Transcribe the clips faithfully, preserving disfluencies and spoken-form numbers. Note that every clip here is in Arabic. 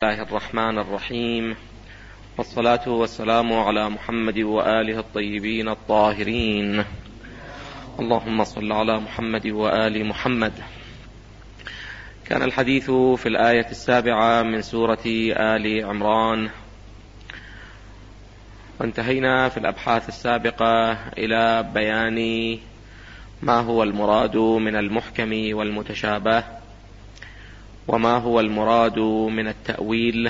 الله الرحمن الرحيم، والصلاة والسلام على محمد وآله الطيبين الطاهرين. اللهم صل على محمد وآل محمد. كان الحديث في الآية السابعة من سورة آل عمران، وانتهينا في الأبحاث السابقة إلى بيان ما هو المراد من المحكم والمتشابه، وما هو المراد من التأويل،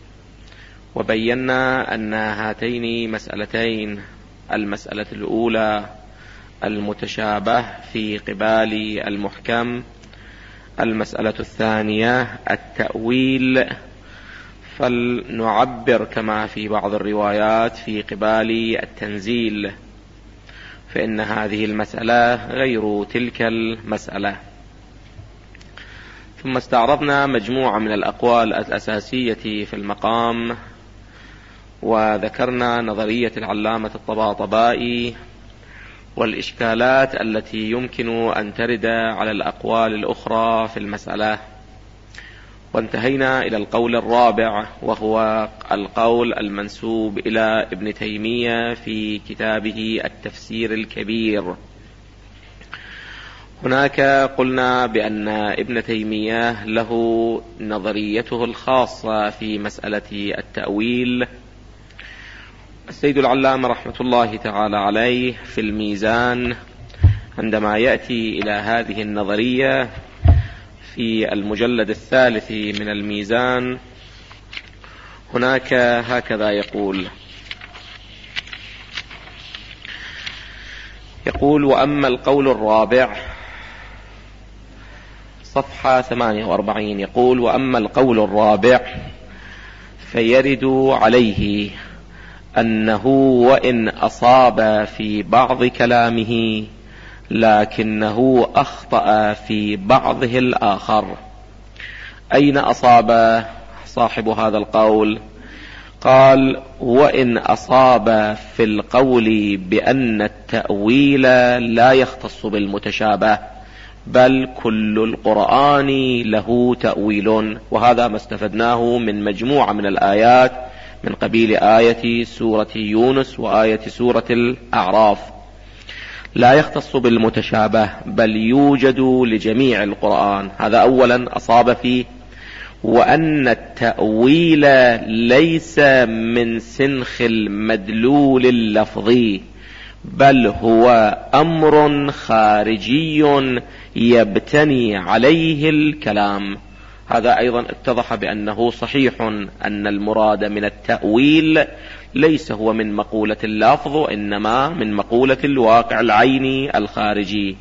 وبينا أن هاتين مسألتين: المسألة الأولى المتشابه في قبال المحكم، المسألة الثانية التأويل، فلنعبر كما في بعض الروايات في قبال التنزيل، فإن هذه المسألة غير تلك المسألة. ثم استعرضنا مجموعة من الأقوال الأساسية في المقام، وذكرنا نظرية العلامة الطباطبائي والإشكالات التي يمكن أن ترد على الأقوال الأخرى في المسألة، وانتهينا إلى القول الرابع، وهو القول المنسوب إلى ابن تيمية في كتابه التفسير الكبير. هناك قلنا بأن ابن تيمية له نظريته الخاصة في مسألة التأويل. السيد العلامة رحمة الله تعالى عليه في الميزان عندما يأتي إلى هذه النظرية في المجلد الثالث من الميزان، هناك هكذا يقول: يقول وأما القول الرابع، صفحة ثمانية وأربعين، يقول: وأما القول الرابع فيرد عليه أنه وإن أصاب في بعض كلامه لكنه أخطأ في بعضه الآخر. أين أصاب صاحب هذا القول؟ قال: وإن أصاب في القول بأن التأويل لا يختص بالمتشابه، بل كل القرآن له تأويل، وهذا ما استفدناه من مجموعة من الآيات من قبيل آية سورة يونس وآية سورة الأعراف. لا يختص بالمتشابه بل يوجد لجميع القرآن، هذا أولا أصاب فيه. وأن التأويل ليس من سنخ المدلول اللفظي، بل هو أمر خارجي يبتني عليه الكلام. هذا أيضا اتضح بأنه صحيح أن المراد من التأويل ليس هو من مقولة اللفظ، وإنما من مقولة الواقع العيني الخارجي.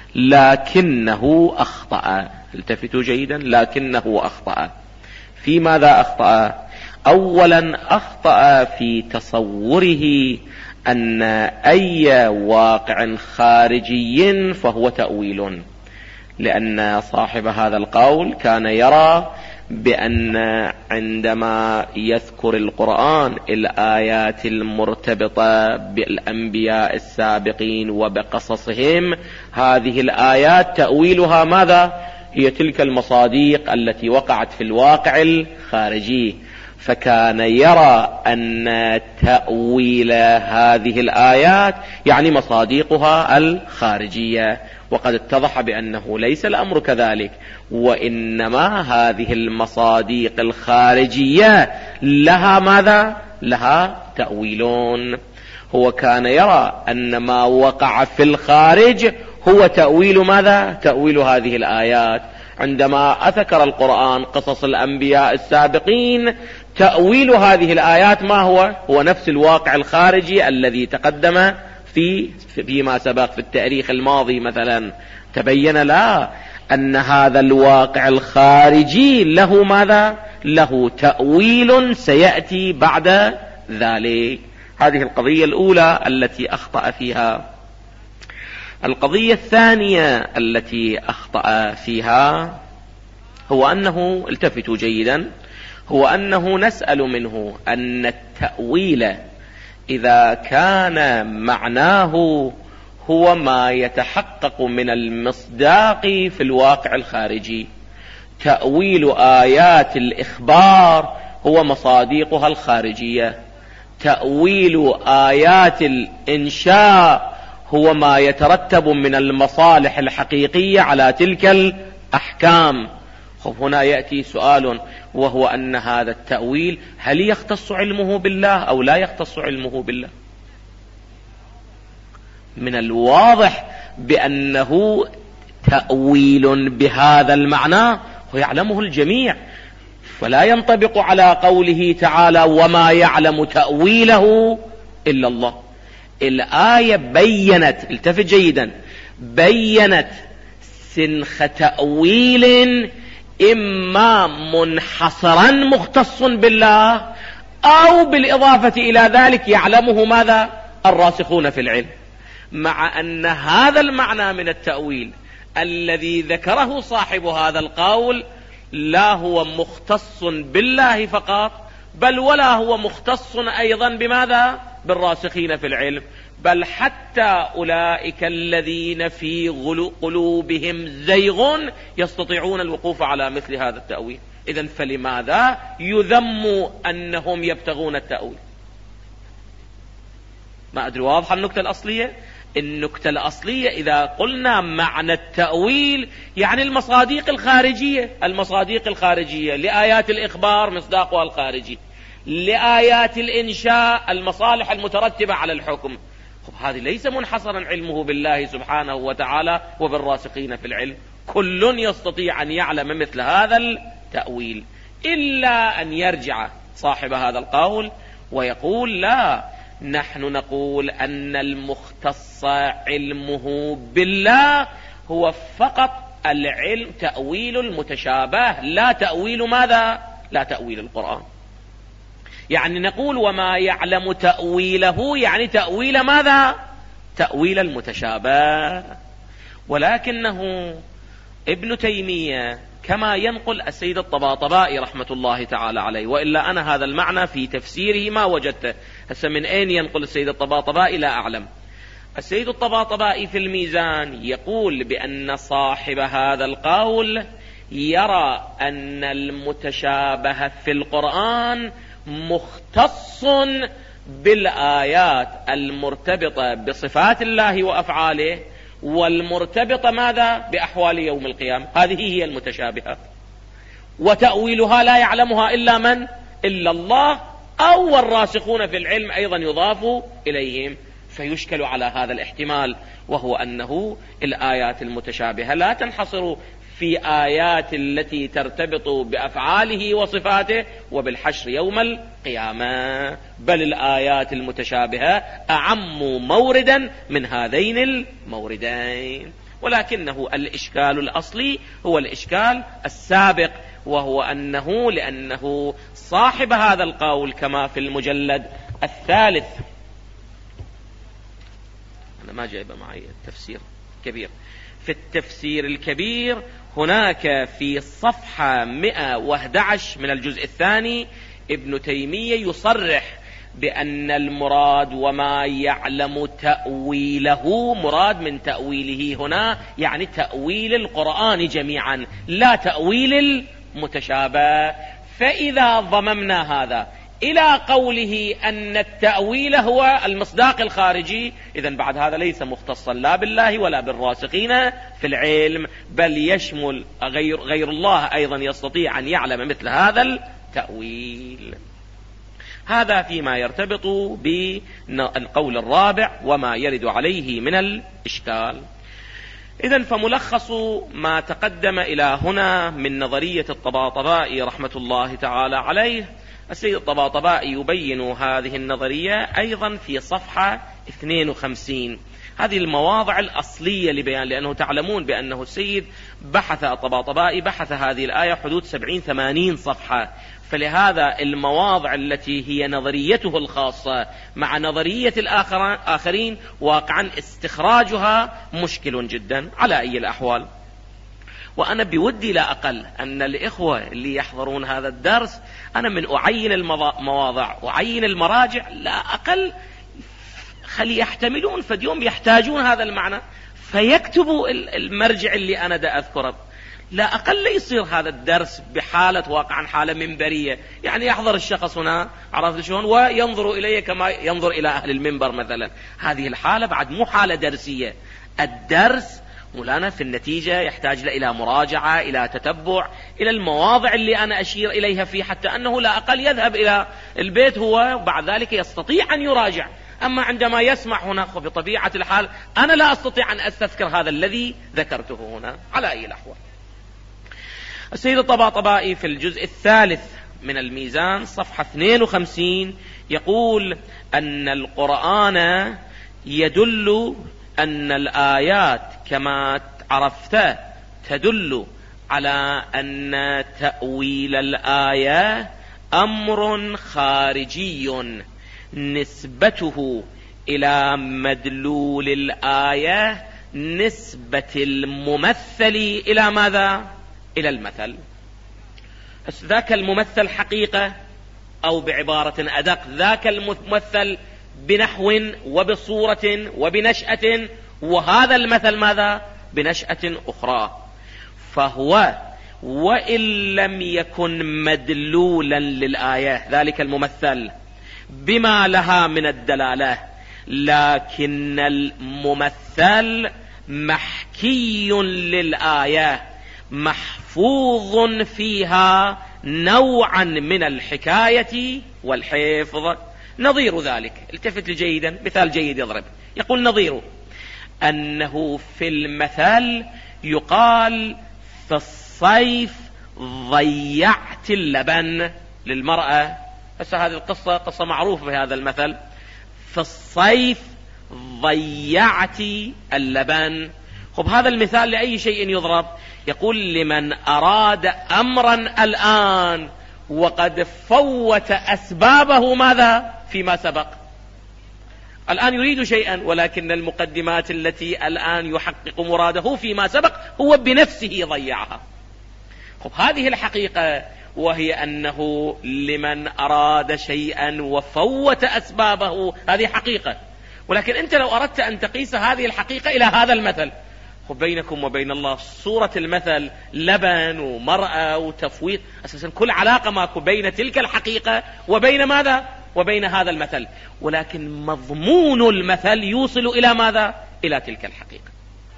لكنه أخطأ، التفتوا جيدا، لكنه أخطأ. في ماذا أخطأ؟ أولا أخطأ في تصوره أن أي واقع خارجي فهو تأويل، لأن صاحب هذا القول كان يرى بأن عندما يذكر القرآن الآيات المرتبطة بالأنبياء السابقين وبقصصهم، هذه الآيات تأويلها ماذا؟ هي تلك المصاديق التي وقعت في الواقع الخارجي، فكان يرى أن تأويل هذه الآيات يعني مصاديقها الخارجية، وقد اتضح بأنه ليس الأمر كذلك، وإنما هذه المصاديق الخارجية لها ماذا؟ لها تأويلون. هو كان يرى أن ما وقع في الخارج هو تأويل ماذا؟ تأويل هذه الآيات. عندما أذكر القرآن قصص الأنبياء السابقين، تأويل هذه الآيات ما هو؟ هو نفس الواقع الخارجي الذي تقدم في فيما سبق في التاريخ الماضي مثلا. تبين لا أن هذا الواقع الخارجي له ماذا؟ له تأويل سيأتي بعد ذلك. هذه القضية الأولى التي أخطأ فيها. القضية الثانية التي أخطأ فيها هو أنه، التفتوا جيدا، هو أنه نسأل منه أن التأويل إذا كان معناه هو ما يتحقق من المصداق في الواقع الخارجي، تأويل آيات الإخبار هو مصادقها الخارجية، تأويل آيات الإنشاء هو ما يترتب من المصالح الحقيقية على تلك الأحكام. هنا يأتي سؤال، وهو أن هذا التأويل هل يختص علمه بالله أو لا يختص علمه بالله؟ من الواضح بأنه تأويل بهذا المعنى ويعلمه الجميع، فلا ينطبق على قوله تعالى وما يعلم تأويله إلا الله. الآية بيّنت، التفت جيدا، بيّنت سنخ تأويل إما منحصرا مختص بالله أو بالإضافة إلى ذلك يعلمه ماذا؟ الراسخون في العلم، مع أن هذا المعنى من التأويل الذي ذكره صاحب هذا القول لا هو مختص بالله فقط، بل ولا هو مختص أيضا بماذا؟ بالراسخين في العلم، بل حتى أولئك الذين في قلوبهم زيغ يستطيعون الوقوف على مثل هذا التأويل. إذن فلماذا يذم أنهم يبتغون التأويل؟ ما أدري واضحة النكتة الأصلية؟ النكتة الأصلية إذا قلنا معنى التأويل يعني المصادق الخارجية، المصادق الخارجية لآيات الإخبار مصداقها الخارجي، لآيات الإنشاء المصالح المترتبة على الحكم. هذه ليس منحصرا علمه بالله سبحانه وتعالى وبالراسخين في العلم، كل يستطيع أن يعلم مثل هذا التأويل، إلا أن يرجع صاحب هذا القول ويقول لا، نحن نقول أن المختص علمه بالله هو فقط العلم تأويل المتشابه، لا تأويل ماذا؟ لا تأويل القرآن. يعني نقول وما يعلم تأويله يعني تأويل ماذا؟ تأويل المتشابه. ولكنه ابن تيمية كما ينقل السيد الطباطبائي رحمة الله تعالى عليه، وإلا أنا هذا المعنى في تفسيره ما وجدته، هسه من أين ينقل السيد الطباطبائي لا أعلم. السيد الطباطبائي في الميزان يقول بأن صاحب هذا القول يرى أن المتشابه في القرآن مختص بالآيات المرتبطة بصفات الله وأفعاله والمرتبطة ماذا؟ بأحوال يوم القيامة، هذه هي المتشابهات، وتأويلها لا يعلمها إلا من؟ إلا الله، أو الراسخون في العلم أيضا يضاف إليهم. فيشكل على هذا الاحتمال، وهو أنه الآيات المتشابهة لا تنحصر في آيات التي ترتبط بأفعاله وصفاته وبالحشر يوم القيامة، بل الآيات المتشابهة أعم موردا من هذين الموردين. ولكنه الإشكال الأصلي هو الإشكال السابق، وهو أنه لأنه صاحب هذا القول كما في المجلد الثالث، أنا ما جايب معي التفسير الكبير، في التفسير الكبير هناك في صفحة مئة وأحد عشر من الجزء الثاني ابن تيمية يصرح بأن المراد وما يعلم تأويله، مراد من تأويله هنا يعني تأويل القرآن جميعا لا تأويل المتشابه. فإذا ضممنا هذا إلى قوله أن التأويل هو المصداق الخارجي، إذن بعد هذا ليس مختصا لا بالله ولا بالراسخين في العلم، بل يشمل غير, غير الله أيضا يستطيع أن يعلم مثل هذا التأويل. هذا فيما يرتبط بالقول الرابع وما يرد عليه من الإشكال. إذن فملخص ما تقدم إلى هنا من نظرية الطباطبائي رحمة الله تعالى عليه، السيد الطباطبائي يبين هذه النظرية أيضا في صفحة اثنين وخمسين، هذه المواضع الأصلية لبيان، لأنه تعلمون بأنه السيد بحث الطباطبائي بحث هذه الآية حدود سبعين ثمانين صفحة، فلهذا المواضع التي هي نظريته الخاصة مع نظرية الآخرين واقعا استخراجها مشكل جدا. على أي الأحوال، وأنا بودي لا أقل أن الإخوة اللي يحضرون هذا الدرس أنا من أعين المواضع أعين المراجع لا أقل خلي يحتملون فاليوم يحتاجون هذا المعنى فيكتبوا المرجع اللي أنا دا أذكره، لا أقل يصير هذا الدرس بحالة واقعا حالة منبرية، يعني يحضر الشخص هنا عرفت شلون وينظر إليه كما ينظر إلى أهل المنبر مثلا. هذه الحالة بعد مو حالة درسية. الدرس مولانا في النتيجة يحتاج إلى مراجعة، إلى تتبع، إلى المواضع اللي أنا أشير إليها فيه، حتى أنه لا أقل يذهب إلى البيت هو وبعد ذلك يستطيع أن يراجع. أما عندما يسمع هنا بطبيعة الحال أنا لا أستطيع أن أستذكر هذا الذي ذكرته هنا على أي الأحوال. السيد الطباطبائي في الجزء الثالث من الميزان صفحة اثنين وخمسين يقول أن القرآن يدل أن الآيات كما عرفت تدل على أن تأويل الآية أمر خارجي نسبته إلى مدلول الآية نسبة الممثل إلى ماذا؟ إلى المثل. ذاك الممثل حقيقة، أو بعبارة أدق ذاك الممثل بنحو وبصورة وبنشأة، وهذا المثل ماذا؟ بنشأة أخرى. فهو وإن لم يكن مدلولا للآية ذلك الممثل بما لها من الدلالة، لكن الممثل محكي للآية محفوظ فيها نوعا من الحكاية والحفظ. نظير ذلك، التفت جيدا، مثال جيد يضرب، يقول نظيره أنه في المثل يقال في الصيف ضيعت اللبن للمرأة. بس هذه القصة قصة معروفة بهذا المثل، في الصيف ضيعت اللبن. خب هذا المثال لأي شيء يضرب؟ يقول لمن أراد أمرا الآن وقد فوت أسبابه ماذا فيما سبق. الآن يريد شيئا ولكن المقدمات التي الآن يحقق مراده فيما سبق هو بنفسه ضيعها. خب هذه الحقيقة، وهي أنه لمن أراد شيئا وفوت أسبابه، هذه حقيقة. ولكن أنت لو أردت أن تقيس هذه الحقيقة إلى هذا المثل، خب بينكم وبين الله صورة المثل لبن ومرأة وتفويت، أساسا كل علاقة ماكو بين تلك الحقيقة وبين ماذا؟ وبين هذا المثل. ولكن مضمون المثل يوصل إلى ماذا؟ إلى تلك الحقيقة.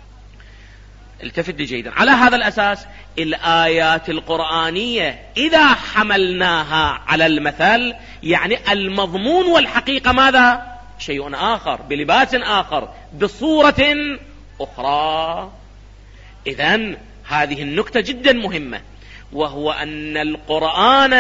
التفت جيدا. على هذا الأساس الآيات القرآنية إذا حملناها على المثل، يعني المضمون والحقيقة ماذا؟ شيء آخر، بلباس آخر، بصورة أخرى. إذن هذه النكتة جدا مهمة، وهو أن القرآن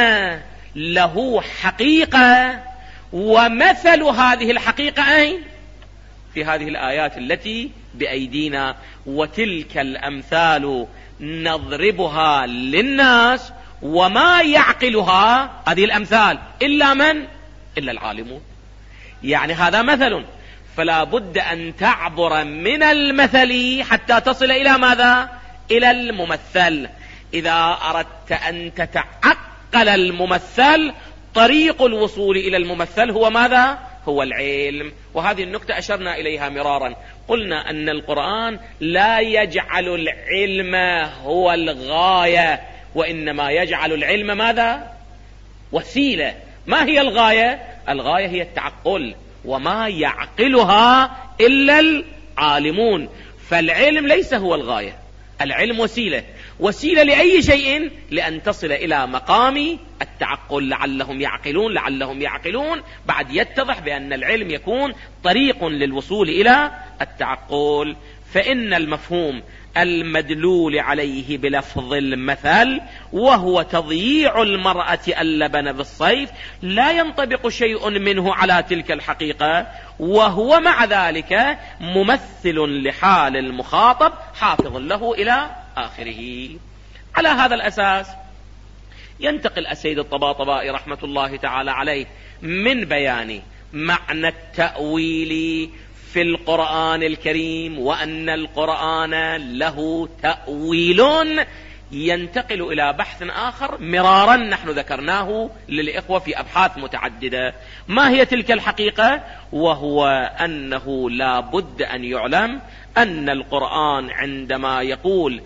له حقيقة، ومثل هذه الحقيقة أين؟ في هذه الآيات التي بأيدينا. وتلك الأمثال نضربها للناس وما يعقلها هذه الأمثال إلا من؟ إلا العالمون. يعني هذا مثل، فلا بد أن تعبر من المثل حتى تصل إلى ماذا؟ إلى الممثل. إذا أردت أن تتعقل الممثل، طريق الوصول إلى الممثل هو ماذا؟ هو العلم. وهذه النكتة أشرنا إليها مرارا، قلنا أن القرآن لا يجعل العلم هو الغاية، وإنما يجعل العلم ماذا؟ وسيلة. ما هي الغاية؟ الغاية هي التعقل، وما يعقلها إلا العالمون. فالعلم ليس هو الغاية، العلم وسيلة. وسيلة لأي شيء؟ لأن تصل إلى مقام التعقل. لعلهم يعقلون، لعلهم يعقلون، بعد يتضح بأن العلم يكون طريق للوصول إلى التعقل. فإن المفهوم المدلول عليه بلفظ المثل، وهو تضييع المرأة اللبن بالصيف، لا ينطبق شيء منه على تلك الحقيقة، وهو مع ذلك ممثل لحال المخاطب حافظ له إلى آخره. على هذا الأساس ينتقل السيد الطباطبائي رحمة الله تعالى عليه من بيان معنى التأويل في القرآن الكريم، وأن القرآن له تأويل، ينتقل إلى بحث آخر مرارا نحن ذكرناه للإخوة في أبحاث متعددة. ما هي تلك الحقيقة؟ وهو أنه لا بد أن يعلم أن القرآن عندما يقول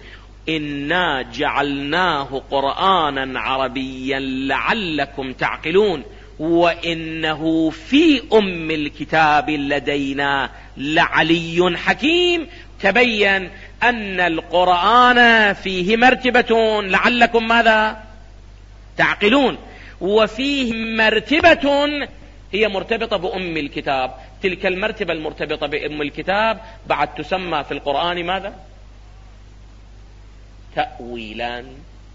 إنا جعلناه قرآنا عربيا لعلكم تعقلون وإنه في أم الكتاب لدينا لعلي حكيم. تبين أن القرآن فيه مرتبة لعلكم ماذا تعقلون، وفيه مرتبة هي مرتبطة بأم الكتاب. تلك المرتبة المرتبطة بأم الكتاب بعد تسمى في القرآن ماذا؟ تأويلا.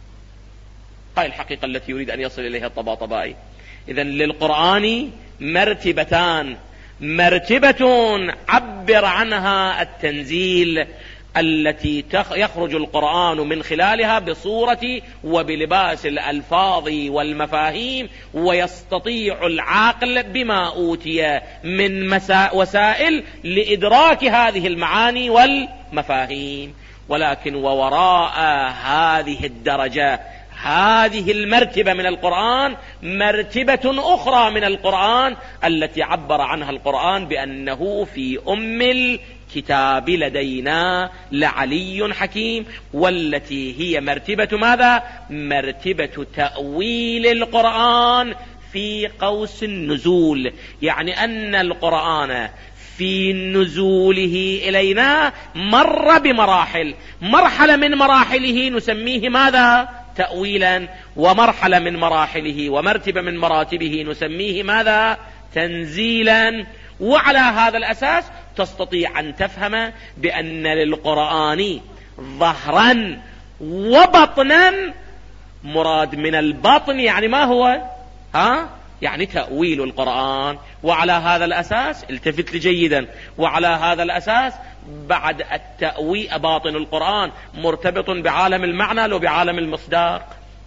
هاي الحقيقة التي يريد أن يصل إليها الطباطبائي. إذن للقرآن مرتبتان: مرتبة عبر عنها التنزيل التي يخرج القرآن من خلالها بصورة وبلباس الألفاظ والمفاهيم، ويستطيع العاقل بما أوتي من وسائل لإدراك هذه المعاني والمفاهيم. ولكن ووراء هذه الدرجة، هذه المرتبة من القرآن، مرتبة أخرى من القرآن التي عبر عنها القرآن بأنه في أم الكتاب لدينا لعلي حكيم، والتي هي مرتبة ماذا؟ مرتبة تأويل القرآن في قوس النزول. يعني أن القرآن في نزوله إلينا مر بمراحل، مرحلة من مراحله نسميه ماذا؟ تأويلا، ومرحلة من مراحله ومرتبة من مراتبه نسميه ماذا؟ تنزيلا. وعلى هذا الأساس تستطيع أن تفهم بأن للقرآن ظهرا وبطنا. مراد من البطن يعني ما هو؟ ها؟ يعني تأويل القرآن. وعلى هذا الأساس التفت لي جيدا، وعلى هذا الأساس بعد التأويل باطن القرآن مرتبط بعالم المعنى لو بعالم المصداق.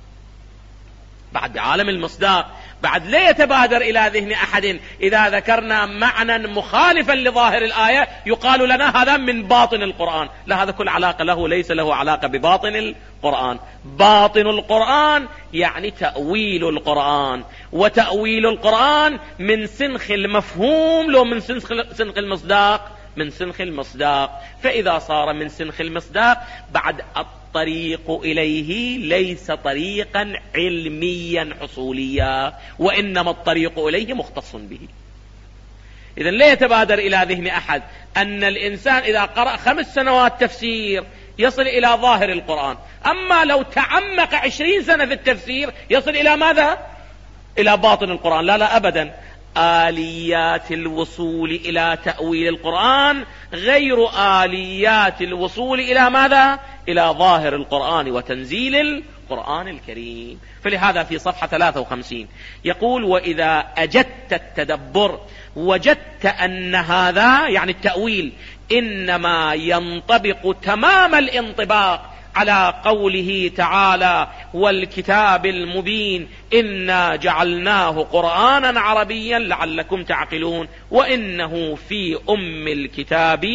بعد بعالم المصداق بعد لا يتبادر إلى ذهن أحد إذا ذكرنا معنى مخالفا لظاهر الآية يقال لنا هذا من باطن القرآن. لا، هذا كل علاقة له، ليس له علاقة بباطن القرآن. باطن القرآن يعني تأويل القرآن، وتأويل القرآن من سنخ المفهوم لو من سنخ المصداق، من سنخ المصداق. فإذا صار من سنخ المصداق بعد الطريق إليه ليس طريقا علميا حصوليا، وإنما الطريق إليه مختص به. إذن لا يتبادر إلى ذهن أحد أن الإنسان إذا قرأ خمس سنوات تفسير يصل إلى ظاهر القرآن، أما لو تعمق عشرين سنة في التفسير يصل إلى ماذا؟ إلى باطن القرآن. لا لا أبدا. آليات الوصول إلى تأويل القرآن غير آليات الوصول إلى ماذا؟ إلى ظاهر القرآن وتنزيل القرآن الكريم. فلهذا في صفحة ثلاثة وخمسين يقول: وإذا أجدت التدبر وجدت أن هذا يعني التأويل إنما ينطبق تمام الانطباق على قوله تعالى: والكتاب المبين إنا جعلناه قرآنا عربيا لعلكم تعقلون وإنه في أم الكتاب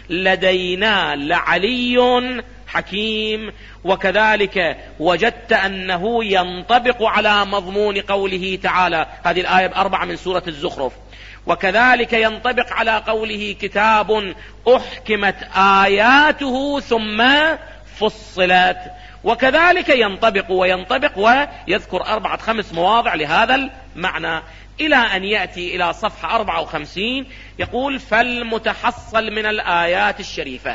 لدينا لعلي حكيم. وكذلك وجدت أنه ينطبق على مضمون قوله تعالى، هذه الآية بأربعة من سورة الزخرف. وكذلك ينطبق على قوله: كتاب أحكمت آياته ثم فصلت. وكذلك ينطبق وينطبق ويذكر أربعة خمس مواضع لهذا المعنى، إلى أن يأتي إلى صفحة أربعة وخمسين يقول: فالمتحصل من الآيات الشريفة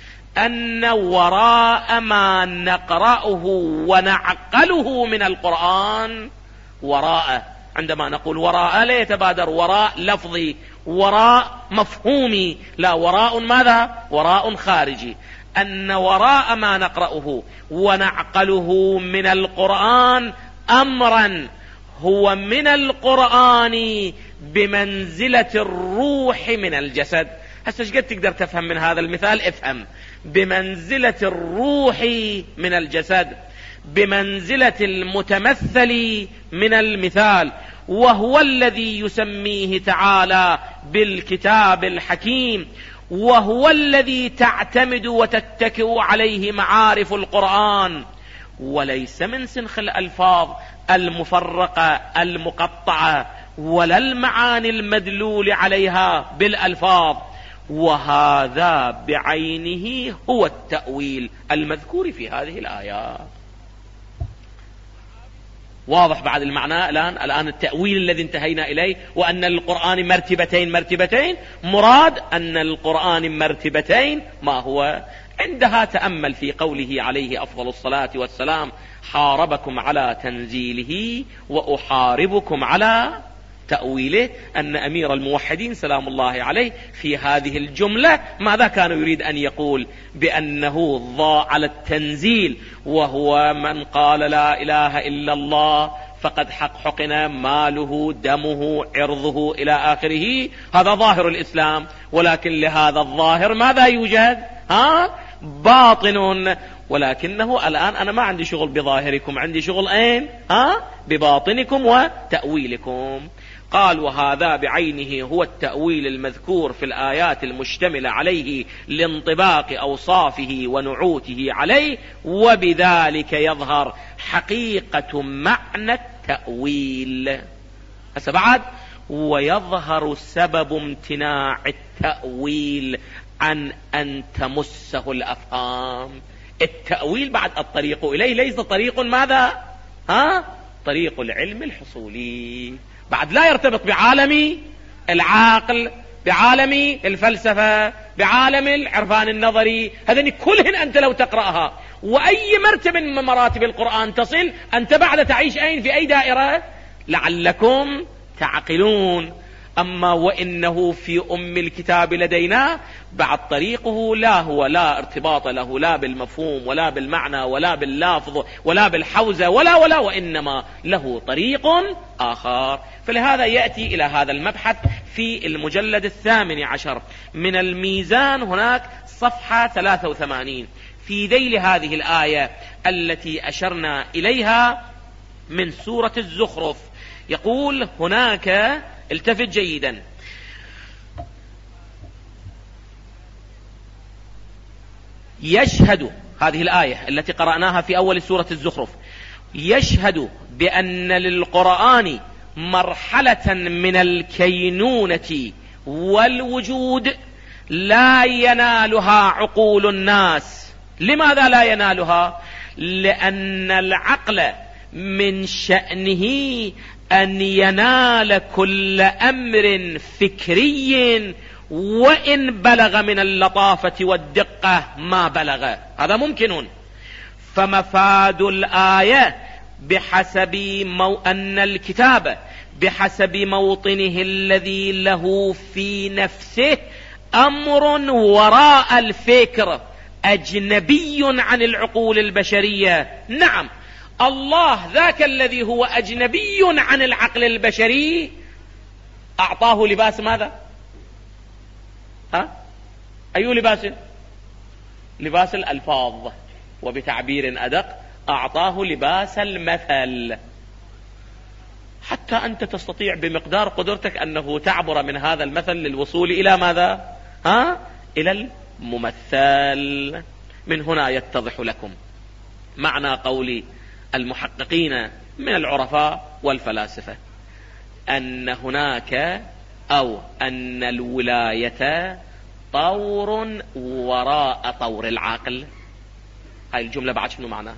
أن وراء ما نقرأه ونعقله من القرآن، وراء عندما نقول وراء لا يتبادر وراء لفظي، وراء مفهومي، لا، وراء ماذا؟ وراء خارجي. أن وراء ما نقرأه ونعقله من القرآن أمرا هو من القرآن بمنزلة الروح من الجسد. هسه ايش قد تقدر تفهم من هذا المثال؟ افهم: بمنزلة الروح من الجسد، بمنزلة المتمثل من المثال، وهو الذي يسميه تعالى بالكتاب الحكيم، وهو الذي تعتمد وتتكئ عليه معارف القرآن، وليس من سنخ الألفاظ المفرقة المقطعة ولا المعاني المدلول عليها بالألفاظ، وهذا بعينه هو التأويل المذكور في هذه الآيات. واضح بعد المعنى الآن؟ الآن التأويل الذي انتهينا إليه، وأن القرآن مرتبتين مرتبتين، مراد أن القرآن مرتبتين ما هو؟ عندها تأمل في قوله عليه أفضل الصلاة والسلام: حاربكم على تنزيله وأحاربكم على تأويله. أن أمير الموحدين سلام الله عليه في هذه الجملة ماذا كان يريد أن يقول؟ بأنه ضاع على التنزيل، وهو من قال لا إله إلا الله فقد حق حقن ماله دمه عرضه إلى آخره. هذا ظاهر الإسلام، ولكن لهذا الظاهر ماذا يوجد؟ ها؟ باطن. ولكنه الآن أنا ما عندي شغل بظاهركم، عندي شغل أين؟ ها؟ بباطنكم وتأويلكم. قال: وهذا بعينه هو التأويل المذكور في الآيات المشتملة عليه لانطباق أوصافه ونعوته عليه، وبذلك يظهر حقيقة معنى التأويل. هسه بعد: ويظهر سبب امتناع التأويل عن أن تمسه الأفهام. التأويل بعد الطريق إليه ليس طريق ماذا؟ ها؟ طريق العلم الحصولي، بعد لا يرتبط بعالم العقل، بعالم الفلسفة، بعالم العرفان النظري. هذين كلهن أنت لو تقرأها وأي مرتبة من مراتب القرآن تصل، أنت بعد تعيش أين؟ في أي دائرة؟ لعلكم تعقلون. أما وإنه في أم الكتاب لدينا بعد طريقه لا هو لا ارتباط له لا بالمفهوم ولا بالمعنى ولا باللافظ ولا بالحوزة ولا ولا وإنما له طريق آخر. فلهذا يأتي إلى هذا المبحث في المجلد الثامن عشر من الميزان، هناك صفحة ثلاثة وثمانين، في ذيل هذه الآية التي أشرنا إليها من سورة الزخرف. يقول هناك، التفت جيدا: يشهد، هذه الآية التي قرأناها في أول سورة الزخرف، يشهد بأن للقرآن مرحلة من الكينونة والوجود لا ينالها عقول الناس. لماذا لا ينالها؟ لأن العقل من شأنه أن ينال كل أمر فكري وإن بلغ من اللطافة والدقة ما بلغ، هذا ممكن. فمفاد الآية بحسب مو أن الكتاب بحسب موطنه الذي له في نفسه أمر وراء الفكر أجنبي عن العقول البشرية. نعم، الله ذاك الذي هو أجنبي عن العقل البشري أعطاه لباس ماذا؟ ها؟ أي لباس؟ لباس الألفاظ، وبتعبير أدق أعطاه لباس المثل، حتى أنت تستطيع بمقدار قدرتك أنه تعبر من هذا المثل للوصول إلى ماذا؟ ها؟ إلى الممثل. من هنا يتضح لكم معنى قولي المحققين من العرفاء والفلاسفة أن هناك أو أن الولاية طور وراء طور العقل. هاي الجملة بعد شنو معناها؟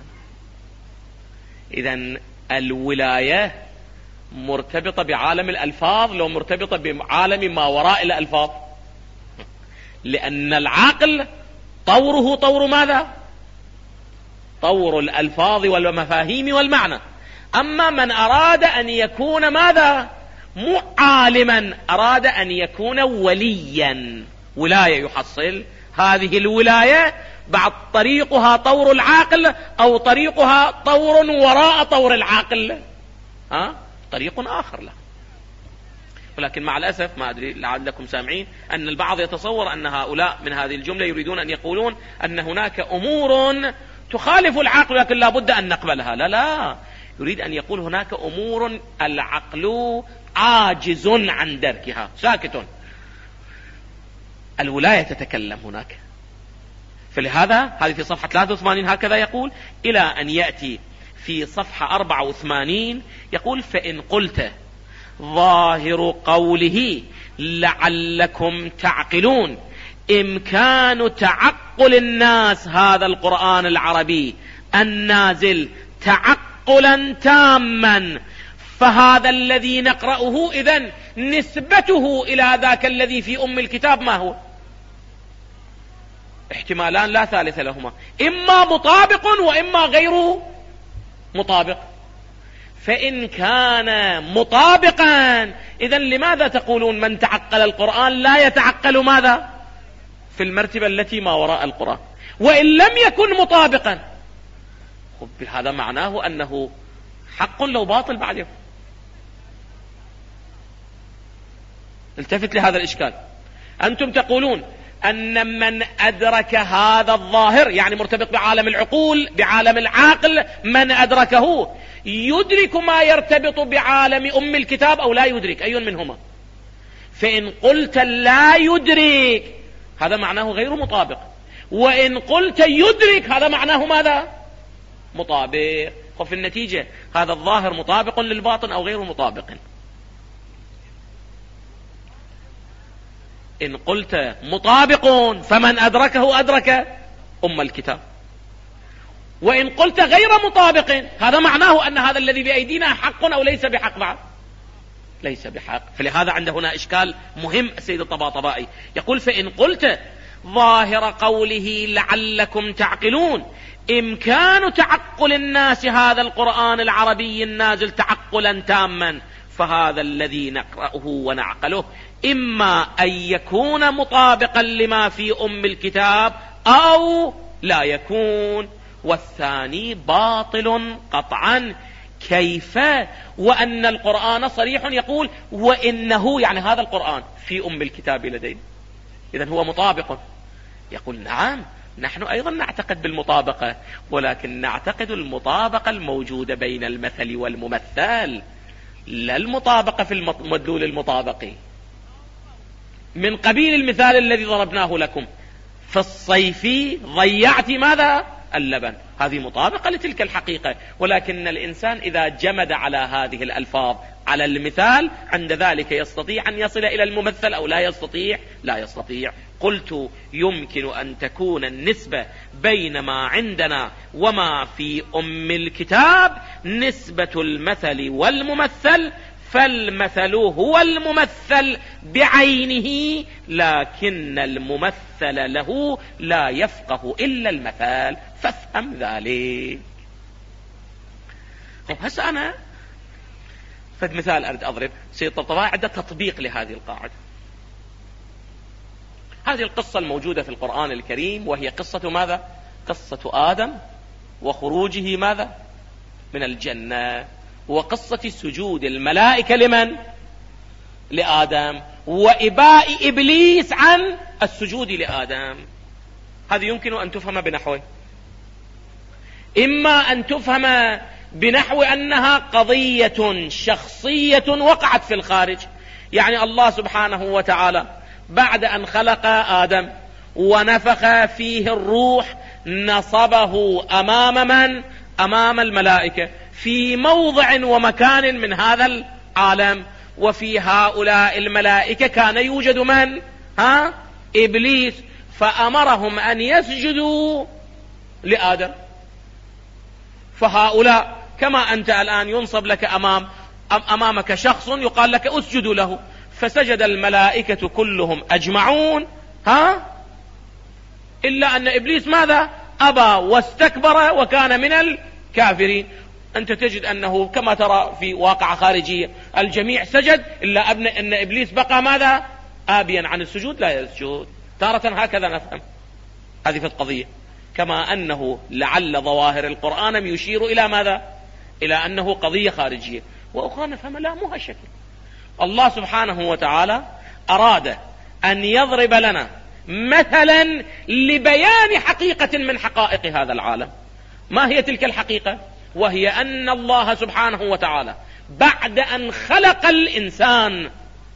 إذن الولاية مرتبطة بعالم الألفاظ لو مرتبطة بعالم ما وراء الألفاظ، لأن العقل طوره طور ماذا؟ طور الألفاظ والمفاهيم والمعنى. أما من أراد أن يكون ماذا؟ مو عالما، أراد أن يكون وليا، ولاية يحصل. هذه الولاية بعد طريقها طور العقل أو طريقها طور وراء طور العقل، ها؟ طريق آخر له. ولكن مع الأسف ما أدري لعلكم سامعين أن البعض يتصور أن هؤلاء من هذه الجملة يريدون أن يقولون أن هناك أمور تخالف العقل لكن لا بد أن نقبلها. لا لا، يريد أن يقول هناك أمور العقل عاجز عن دركها، ساكت. الولاية تتكلم هناك. فلهذا هذه في صفحة ثلاثة وثمانين هكذا يقول، إلى أن يأتي في صفحة أربعة وثمانين يقول: فإن قلت ظاهر قوله لعلكم تعقلون إمكان تعقل الناس هذا القرآن العربي النازل تعقلا تاما، فهذا الذي نقرأه إذن نسبته إلى ذاك الذي في أم الكتاب ما هو؟ احتمالان لا ثالث لهما، إما مطابق وإما غير مطابق. فإن كان مطابقا إذن لماذا تقولون من تعقل القرآن لا يتعقل ماذا؟ في المرتبة التي ما وراء القرآن. وإن لم يكن مطابقا هذا معناه أنه حق لو باطل بعده. التفت لهذا الإشكال. أنتم تقولون أن من أدرك هذا الظاهر يعني مرتبط بعالم العقول بعالم العقل، من أدركه يدرك ما يرتبط بعالم أم الكتاب أو لا يدرك؟ أي منهما؟ فإن قلت لا يدرك هذا معناه غير مطابق، وإن قلت يدرك هذا معناه ماذا؟ مطابق. وفي النتيجة هذا الظاهر مطابق للباطن أو غير مطابق؟ إن قلت مطابق فمن أدركه أدرك أم الكتاب، وإن قلت غير مطابق هذا معناه أن هذا الذي بأيدينا حق أو ليس بحق بعد؟ ليس بحق. فلهذا عند هنا إشكال مهم السيد الطباطبائي يقول فإن قلت ظاهر قوله لعلكم تعقلون إمكان تعقل الناس هذا القرآن العربي النازل تعقلا تاما، فهذا الذي نقرأه ونعقله إما أن يكون مطابقا لما في أم الكتاب أو لا يكون، والثاني باطل قطعا. كيف وأن القرآن صريح يقول وإنه يعني هذا القرآن في أم الكتاب لدينا إذن هو مطابق؟ يقول نعم نحن أيضا نعتقد بالمطابقة، ولكن نعتقد المطابقة الموجودة بين المثل والممثل، لا المطابقة في المدلول المطابقي. من قبيل المثال الذي ضربناه لكم في الصيف ضيعت ماذا؟ اللبن، هذه مطابقة لتلك الحقيقة، ولكن الإنسان إذا جمد على هذه الألفاظ على المثال عند ذلك يستطيع أن يصل إلى الممثل أو لا يستطيع؟ لا يستطيع. قلت يمكن أن تكون النسبة بين ما عندنا وما في أم الكتاب نسبة المثل والممثل، فالمثل هو الممثل بعينه، لكن الممثل له لا يفقه إلا المثال، فافهم ذلك. هسه أنا فد مثال أريد أضرب. سيد الطباطبائي عنده تطبيق لهذه القاعدة. هذه القصة الموجودة في القرآن الكريم وهي قصة ماذا؟ قصة آدم وخروجه ماذا؟ من الجنة، وقصة سجود الملائكة لمن؟ لآدم، وإباء إبليس عن السجود لآدم. هذه يمكن أن تفهم بنحوه، إما أن تفهم بنحو أنها قضية شخصية وقعت في الخارج، يعني الله سبحانه وتعالى بعد أن خلق آدم ونفخ فيه الروح نصبه أمام من؟ أمام الملائكة في موضع ومكان من هذا العالم، وفي هؤلاء الملائكة كان يوجد من؟ ها؟ إبليس، فأمرهم أن يسجدوا لآدم. فهؤلاء كما أنت الآن ينصب لك أمام أمامك شخص يقال لك أسجدوا له، فسجد الملائكة كلهم أجمعون ها إلا أن إبليس ماذا؟ أبى واستكبر وكان من الكافرين. أنت تجد أنه كما ترى في واقع خارجية الجميع سجد إلا أن إبليس بقى ماذا؟ آبيا عن السجود لا يسجد. تارة هكذا نفهم هذه في القضية، كما أنه لعل ظواهر القرآن يشير إلى ماذا؟ إلى أنه قضية خارجية، وأخرى نفهم لا مو هالشكل. الله سبحانه وتعالى أراد أن يضرب لنا مثلا لبيان حقيقة من حقائق هذا العالم. ما هي تلك الحقيقة؟ وهي أن الله سبحانه وتعالى بعد أن خلق الإنسان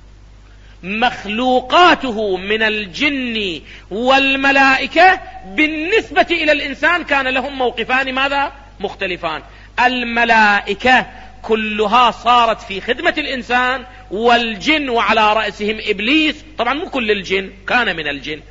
مخلوقاته من الجن والملائكة بالنسبة إلى الإنسان كان لهم موقفان ماذا؟ مختلفان. الملائكة كلها صارت في خدمة الإنسان، والجن وعلى رأسهم إبليس، طبعا مو كل الجن، كان من الجن،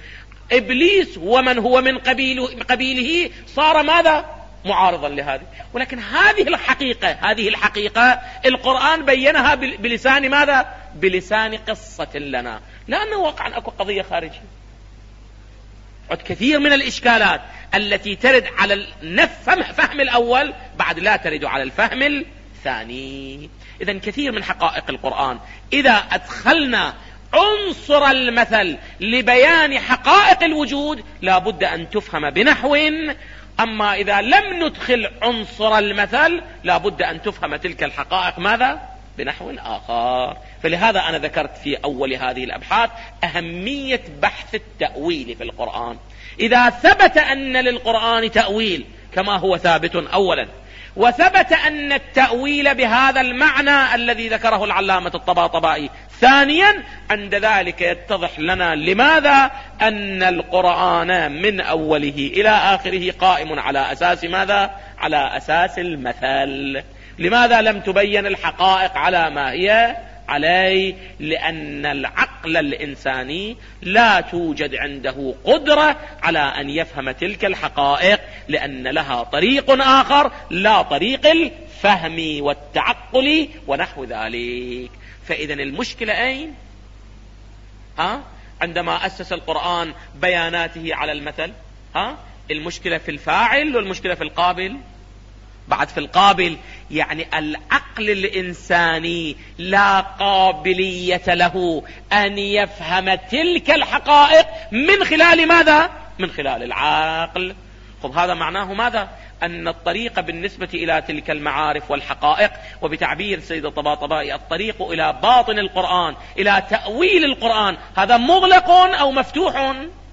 إبليس ومن هو من قبيله, قبيله صار ماذا؟ معارضا لهذه. ولكن هذه الحقيقة هذه الحقيقة القرآن بينها بلسان ماذا؟ بلسان قصة لنا، لأنه واقعا أكو قضية خارجية. عد كثير من الإشكالات التي ترد على الفهم فهم الأول بعد لا ترد على الفهم الثاني. إذن كثير من حقائق القرآن إذا أدخلنا عنصر المثل لبيان حقائق الوجود لا بد أن تفهم بنحو، أما إذا لم ندخل عنصر المثل لا بد أن تفهم تلك الحقائق ماذا؟ بنحو آخر. فلهذا أنا ذكرت في أول هذه الأبحاث أهمية بحث التأويل في القرآن. إذا ثبت أن للقرآن تأويل كما هو ثابت أولا، وثبت أن التأويل بهذا المعنى الذي ذكره العلامة الطباطبائي ثانيا، عند ذلك يتضح لنا لماذا أن القرآن من أوله إلى آخره قائم على أساس ماذا؟ على أساس المثل. لماذا لم تبين الحقائق على ما هي عليه؟ لأن العقل الإنساني لا توجد عنده قدرة على أن يفهم تلك الحقائق، لأن لها طريق آخر لا طريق الفهم والتعقل ونحو ذلك. فإذا المشكلة أين؟ ها؟ عندما أسس القرآن بياناته على المثل، ها؟ المشكلة في الفاعل والمشكلة في القابل. بعد في القابل يعني العقل الإنساني لا قابلية له أن يفهم تلك الحقائق من خلال ماذا؟ من خلال العقل. خب هذا معناه ماذا؟ أن الطريق بالنسبة إلى تلك المعارف والحقائق، وبتعبير سيد الطباطبائي الطريق إلى باطن القرآن، إلى تأويل القرآن، هذا مغلق أو مفتوح؟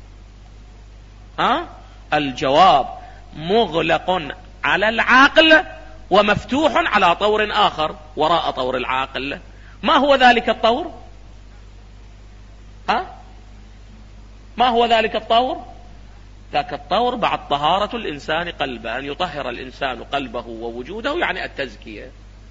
ها؟ الجواب مغلق على العقل ومفتوح على طور آخر وراء طور العقل. ما هو ذلك الطور؟ ها؟ ما هو ذلك الطور؟ ذاك الطور بعد طهارة الإنسان قلبه، أن يطهر الإنسان قلبه ووجوده، يعني التزكية.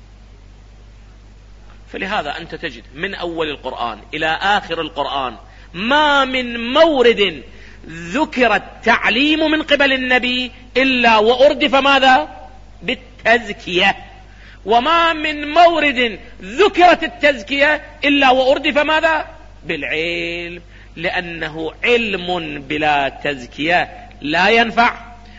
فلهذا أنت تجد من أول القرآن إلى آخر القرآن ما من مورد ذكر التعليم من قبل النبي إلا وأردف ماذا؟ بالتزكية. وما من مورد ذكرت التزكية إلا وأردف ماذا؟ بالعلم، لأنه علم بلا تزكية لا ينفع،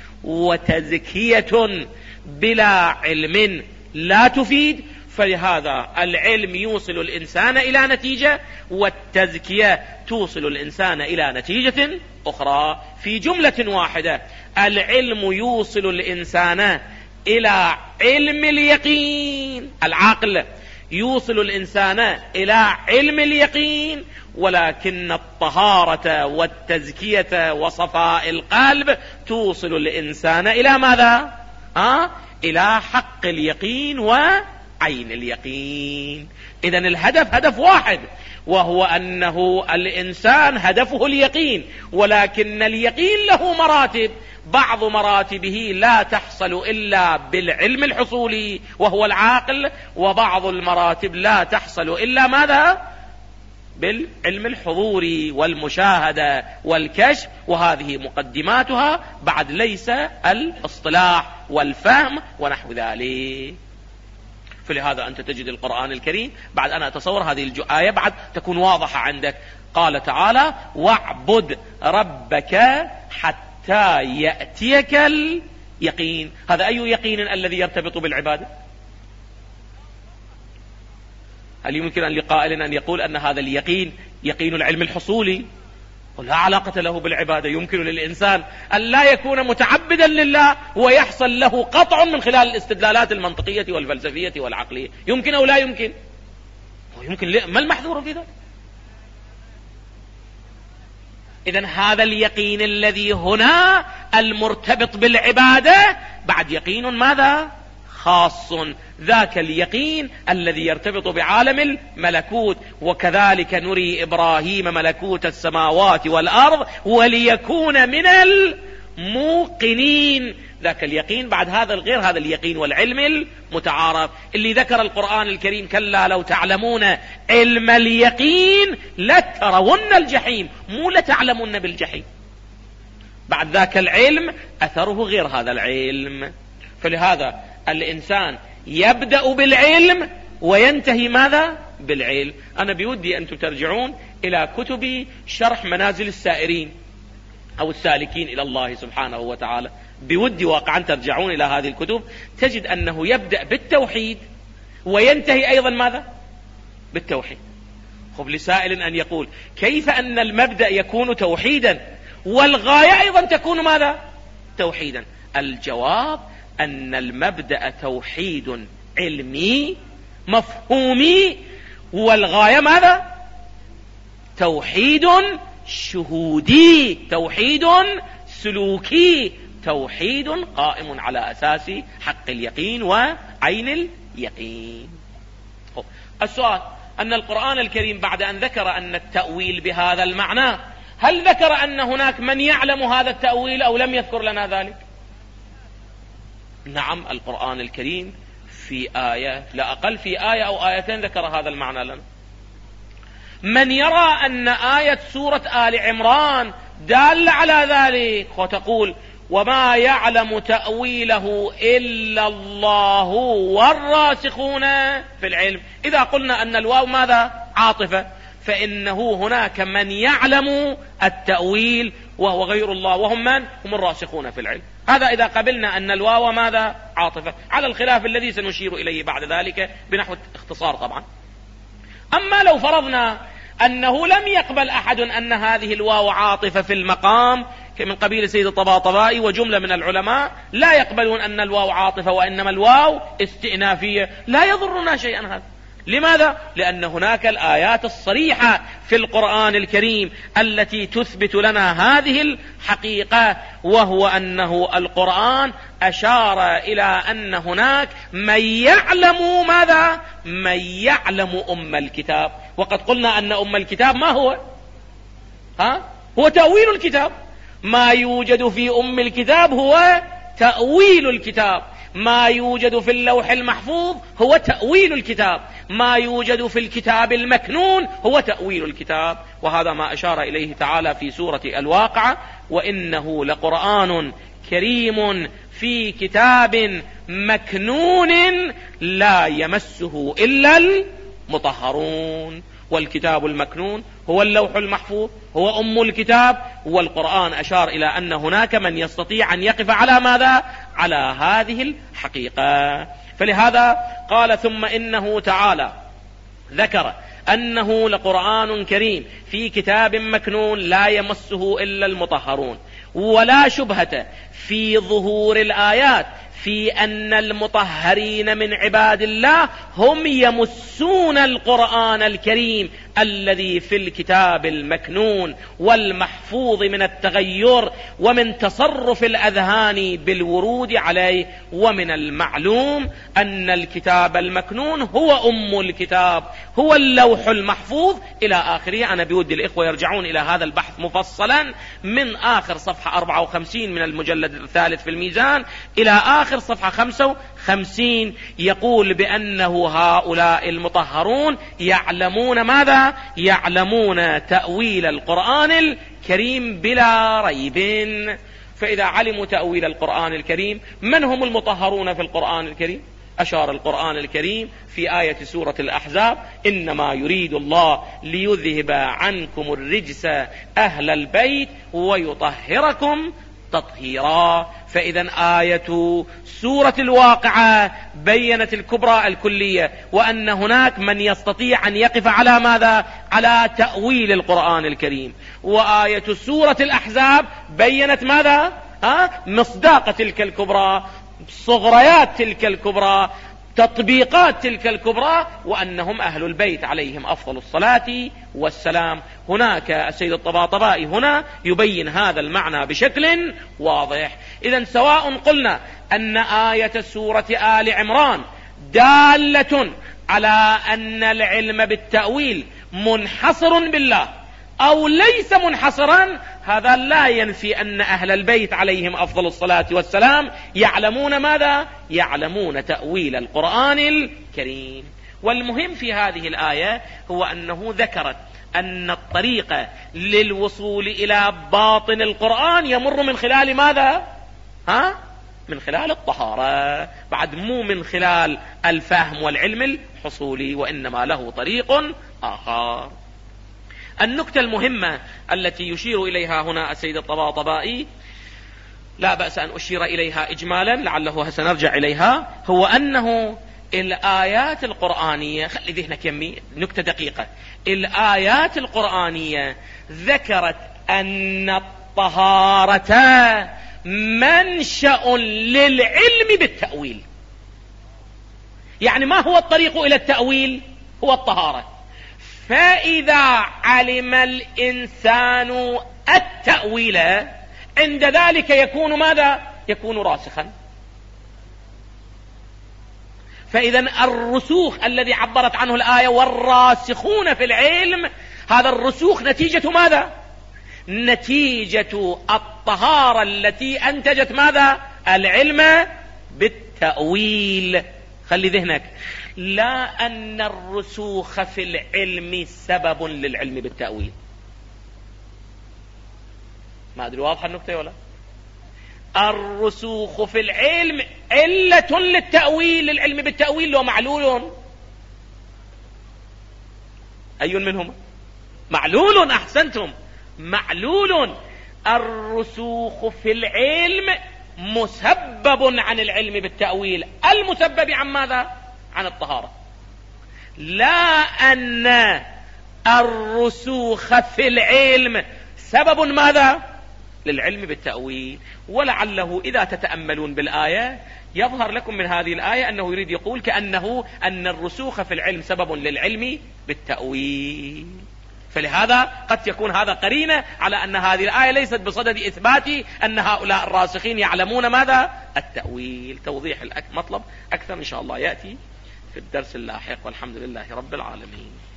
وتزكية بلا علم لا تفيد. فلهذا العلم يوصل الإنسان إلى نتيجة، والتزكية توصل الإنسان إلى نتيجة أخرى. في جملة واحدة، العلم يوصل الإنسان إلى علم اليقين، العقل يوصل الإنسان إلى علم اليقين، ولكن الطهارة والتزكية وصفاء القلب توصل الإنسان إلى ماذا؟ آه؟ إلى حق اليقين وعين اليقين. إذن الهدف هدف واحد، وهو أنه الإنسان هدفه اليقين، ولكن اليقين له مراتب، بعض مراتبه لا تحصل إلا بالعلم الحصولي وهو العاقل، وبعض المراتب لا تحصل إلا ماذا؟ بالعلم الحضوري والمشاهدة والكشف، وهذه مقدماتها، بعد ليس الاصطلاح والفهم ونحو ذلك. فلهذا أنت تجد القرآن الكريم بعد، أنا أتصور هذه الآية بعد تكون واضحة عندك. قال تعالى: واعبد ربك حتى يأتيك اليقين. هذا أي يقين الذي يرتبط بالعبادة؟ هل يمكن أن لقائل أن يقول أن هذا اليقين يقين العلم الحصولي ولا علاقة له بالعبادة؟ يمكن للإنسان أن لا يكون متعبدا لله ويحصل له قطع من خلال الاستدلالات المنطقية والفلسفية والعقلية؟ يمكن أو لا يمكن؟ يمكن. ما المحذور في ذلك؟ إذن هذا اليقين الذي هنا المرتبط بالعبادة بعد يقين ماذا؟ خاص، ذاك اليقين الذي يرتبط بعالم الملكوت. وكذلك نري إبراهيم ملكوت السماوات والأرض وليكون من الموقنين. ذاك اليقين بعد هذا الغير، هذا اليقين والعلم المتعارف اللي ذكر القرآن الكريم: كلا لو تعلمون علم اليقين لترون الجحيم، مو لتعلمون بالجحيم. بعد ذاك العلم أثره غير هذا العلم. فلهذا الإنسان يبدأ بالعلم وينتهي ماذا؟ بالعلم. أنا بودي أنتم ترجعون إلى كتب شرح منازل السائرين أو السالكين إلى الله سبحانه وتعالى، بودي واقعا ترجعون إلى هذه الكتب، تجد أنه يبدأ بالتوحيد وينتهي أيضا ماذا؟ بالتوحيد. خب لسائل أن يقول كيف أن المبدأ يكون توحيدا والغاية أيضا تكون ماذا؟ توحيدا. الجواب أن المبدأ توحيد علمي مفهومي، والغاية ماذا؟ توحيد شهودي، توحيد سلوكي، توحيد قائم على أساس حق اليقين وعين اليقين. السؤال أن القرآن الكريم بعد أن ذكر أن التأويل بهذا المعنى، هل ذكر أن هناك من يعلم هذا التأويل أو لم يذكر لنا ذلك؟ نعم، القرآن الكريم في آية، لا أقل في آية أو آيتين ذكر هذا المعنى لنا. من يرى أن آية سورة آل عمران دالة على ذلك وتقول وما يعلم تأويله إلا الله والراسخون في العلم، إذا قلنا أن الواو ماذا؟ عاطفة، فإنه هناك من يعلم التأويل وهو غير الله، وهم من؟ هم الراسخون في العلم. هذا إذا قبلنا أن الواو ماذا؟ عاطفة، على الخلاف الذي سنشير إليه بعد ذلك بنحو اختصار طبعا. أما لو فرضنا أنه لم يقبل أحد أن هذه الواو عاطفة في المقام، من قبيل سيد الطباطبائي وجملة من العلماء لا يقبلون أن الواو عاطفة وإنما الواو استئنافية، لا يضرنا شيئا هذا. لماذا؟ لأن هناك الآيات الصريحة في القرآن الكريم التي تثبت لنا هذه الحقيقة، وهو أنه القرآن أشار إلى أن هناك من يعلم ماذا؟ من يعلم أم الكتاب. وقد قلنا أن أم الكتاب ما هو؟ ها؟ هو تأويل الكتاب. ما يوجد في أم الكتاب هو تأويل الكتاب، ما يوجد في اللوح المحفوظ هو تأويل الكتاب، ما يوجد في الكتاب المكنون هو تأويل الكتاب. وهذا ما أشار إليه تعالى في سورة الواقعة: وإنه لقرآن كريم في كتاب مكنون لا يمسه إلا المطهرون. والكتاب المكنون هو اللوح المحفوظ، هو أم الكتاب، والقرآن أشار إلى أن هناك من يستطيع أن يقف على ماذا؟ على هذه الحقيقة. فلهذا قال ثم إنه تعالى ذكر أنه لقرآن كريم في كتاب مكنون لا يمسه إلا المطهرون. ولا شبهة في ظهور الآيات في أن المطهرين من عباد الله هم يمسون القرآن الكريم الذي في الكتاب المكنون والمحفوظ من التغير ومن تصرف الأذهان بالورود عليه. ومن المعلوم أن الكتاب المكنون هو أم الكتاب، هو اللوح المحفوظ إلى آخره. أنا بودي الإخوة يرجعون إلى هذا البحث مفصلا من آخر صفحة أربعة وخمسين من المجلد الثالث في الميزان إلى آخر صفحة خمسة وخمسين، يقول بأنه هؤلاء المطهرون يعلمون ماذا؟ يعلمون تأويل القرآن الكريم بلا ريب. فإذا علموا تأويل القرآن الكريم، من هم المطهرون في القرآن الكريم؟ أشار القرآن الكريم في آية سورة الأحزاب: إنما يريد الله ليذهب عنكم الرجس أهل البيت ويطهركم تطهيرا. فإذا آية سورة الواقعة بيّنت الكبرى الكلية، وأن هناك من يستطيع أن يقف على ماذا؟ على تأويل القرآن الكريم. وآية سورة الأحزاب بيّنت ماذا؟ ها؟ مصداق تلك الكبرى، صغريات تلك الكبرى، تطبيقات تلك الكبرى، وأنهم أهل البيت عليهم أفضل الصلاة والسلام. هناك السيد الطباطبائي هنا يبين هذا المعنى بشكل واضح. إذن سواء قلنا أن آية سورة آل عمران دالة على أن العلم بالتأويل منحصر بالله أو ليس منحصرا، هذا لا ينفي أن أهل البيت عليهم أفضل الصلاة والسلام يعلمون ماذا؟ يعلمون تأويل القرآن الكريم. والمهم في هذه الآية هو أنه ذكرت أن الطريقة للوصول إلى باطن القرآن يمر من خلال ماذا؟ ها؟ من خلال الطهارة، بعد مو من خلال الفهم والعلم الحصولي، وإنما له طريق آخر. النكتة المهمة التي يشير إليها هنا السيد الطباطبائي، لا بأس أن أشير إليها إجمالا لعله سنرجع إليها، هو أنه الآيات القرآنية، خلي ذهنك يمي نكتة دقيقة، الآيات القرآنية ذكرت أن الطهارة منشأ للعلم بالتأويل. يعني ما هو الطريق إلى التأويل؟ هو الطهارة. فإذا علم الإنسان التأويل عند ذلك يكون ماذا؟ يكون راسخا. فإذا الرسوخ الذي عبرت عنه الآية والراسخون في العلم، هذا الرسوخ نتيجة ماذا؟ نتيجة الطهارة التي أنتجت ماذا؟ العلم بالتأويل. خلي ذهنك، لا أن الرسوخ في العلم سبب للعلم بالتأويل. ما أدري واضحة النكتة ولا؟ الرسوخ في العلم علة للتأويل، للعلم بالتأويل، لو معلول. أي منهم؟ معلول. أحسنتم، معلول. الرسوخ في العلم مسبب عن العلم بالتأويل، المسبب عن ماذا؟ عن الطهارة. لا أن الرسوخ في العلم سبب ماذا؟ للعلم بالتأويل. ولعله إذا تتأملون بالآية يظهر لكم من هذه الآية أنه يريد يقول كأنه أن الرسوخ في العلم سبب للعلم بالتأويل. فلهذا قد يكون هذا قرينة على أن هذه الآية ليست بصدد إثبات أن هؤلاء الراسخين يعلمون ماذا؟ التأويل. توضيح المطلب أكثر إن شاء الله يأتي في الدرس اللاحق، والحمد لله رب العالمين.